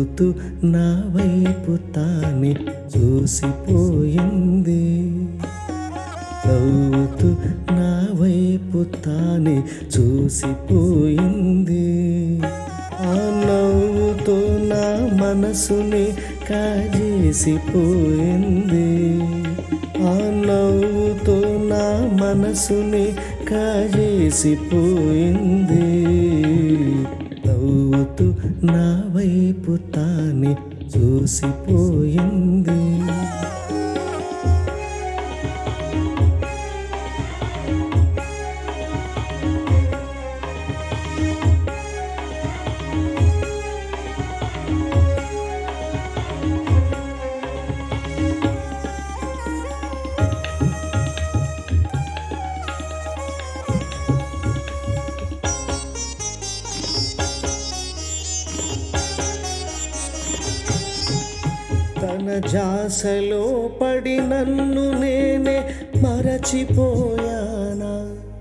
నవ్వుతూ నా వైపు తానే చూసిపోయింది. నవ్వుతూ నా వైపు తానే చూసిపోయింది. ఆ నవ్వుతో నా మనసుని కాజేసిపోయింది. ఆ నవ్వుతో నా మనసుని కాజేసిపోయింది. నవ్వుతూ నా వైపు తానే చూసిపోయింది. తన జాసలో పడి నన్ను నేనే మరచిపోయానా?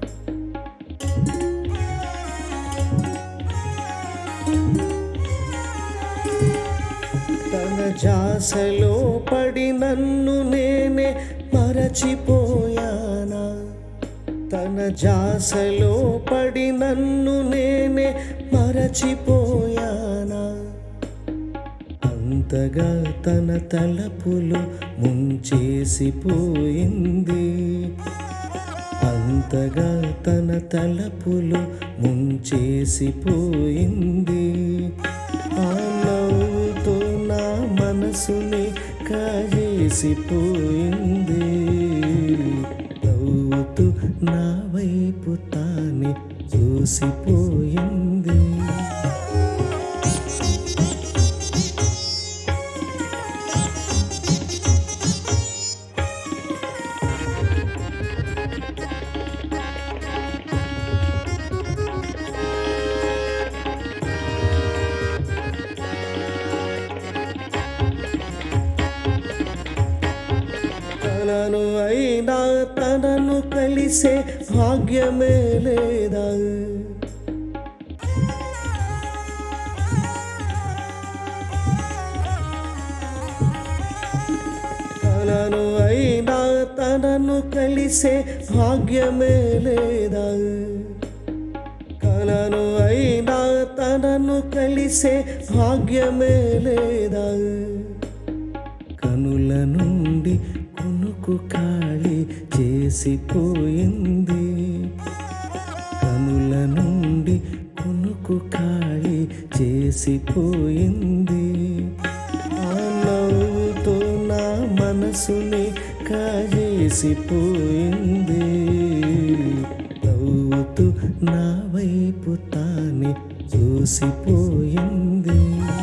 తన జాసలో పడి నన్ను నేనే మరచిపోయానా? తన జాసలో పడి నన్ను నేనే మరచిపోయానా? అంతగా తన తలపులు ముంచేసిపోయింది. అంతగా తన తలపులు ముంచేసిపోయింది. ఆ నవ్వుతో నా మనసుని కాజేసిపోయింది. నవ్వుతూ నా వైపు తానే చూసిపోయింది. తనను అయినా తనను కలిసే భాగ్యమే లేదా? తనను అయినా తనను కలిసే భాగ్యమే లేదా? కలను అయినా తనను కలిసే భాగ్యమే లేదా? కనుల నుండి కునుకు ఖాళీ చేసిపోయింది. కనుల నుండి కునుకు ఖాళీ చేసిపోయింది. ఆ నవ్వుతో నా మనసుని కాజేసిపోయింది. నవ్వుతూ నా వైపు తానే చూసిపోయింది.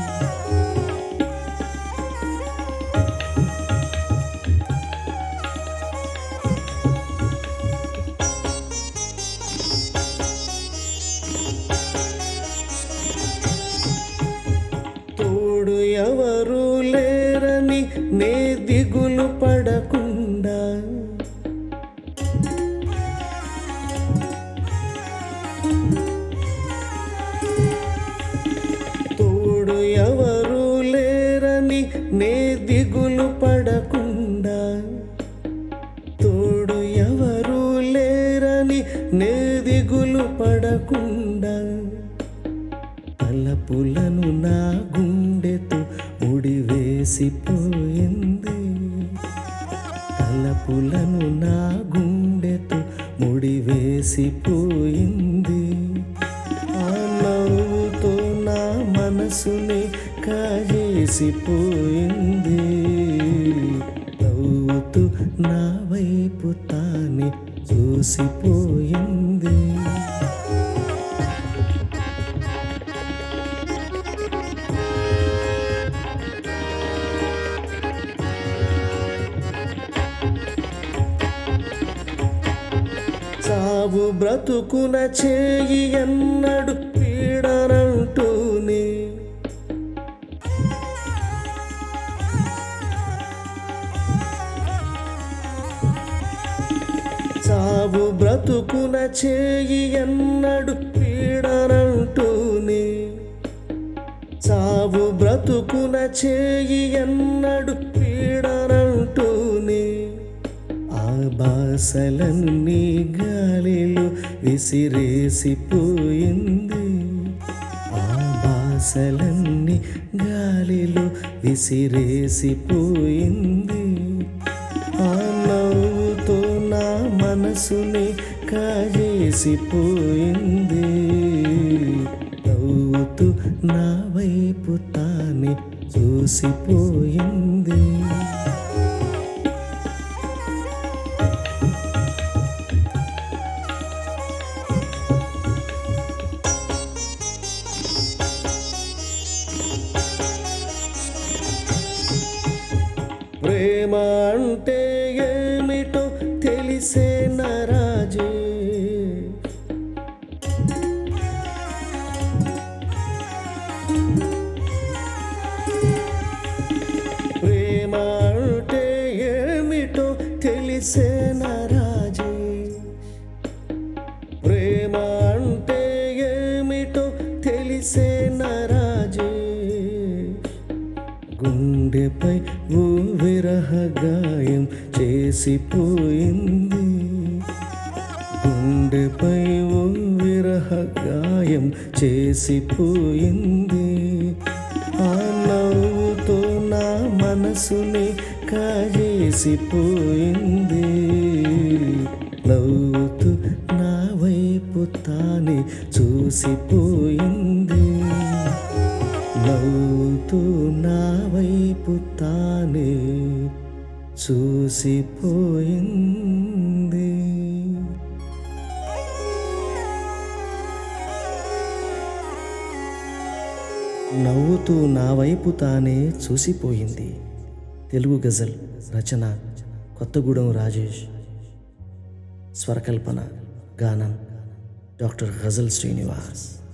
తోడు ఎవరు లేరని నే దిగులు పడకుండా, తోడు ఎవరు లేరని నే దిగులు పడకుండా, తోడు ఎవరు లేరని నే దిగులు పడకుండా, తలపులను నా గుండెతో ముడివేసిపోయింది. తలపులను నా గుండెతో ముడివేసిపోయింది. ఆ నవ్వుతో నా మనసుని కాజేసిపోయింది. నవ్వుతూ నా వైపు తానే చూసిపోయింది. సావు బ్రతుకున చేయి ఎన్నడు పీడనంటూనే, సావు బ్రతుకున చేయి ఎన్నడు పీడనంటూనే, సావు సావు బ్రతుకున చేయి ఎన్నడు పీడనంటూనే ఆ బాసలన్నీ గాలిలో విసిరేసిపోయింది. ఆ బాసలన్నీ గాలిలో విసిరేసిపోయింది. ఆ నవ్వుతో నా మనసుని కాజేసిపోయింది. నవ్వుతూ నా వైపు తానే చూసిపోయింది. ప్రేమ అంటే ఏమిటో తెలిసే నరాజే. ప్రేమ అంటే ఏమిటో తెలిసే నరాజే. ప్రేమ అంటే ఏమిటో తెలిసే నరాజే. గుండెపై ఓ విరహ గాయం చేసిపోయింది. గుండెపై ఓ విరహ గాయం చేసిపోయింది. ఆ నవ్వుతో నా మనసుని కాజేసిపోయింది. నవ్వుతూ నా వైపు తానే చూసిపోయింది. నవ్వుతూ నా వైపు తానే చూసిపోయింది. నవ్వుతూ నా వైపు తానే చూసిపోయింది. తెలుగు గజల్ రచన కొత్తగూడెం రాజేష్. స్వరకల్పన గానం డాక్టర్ గజల్ శ్రీనివాస్.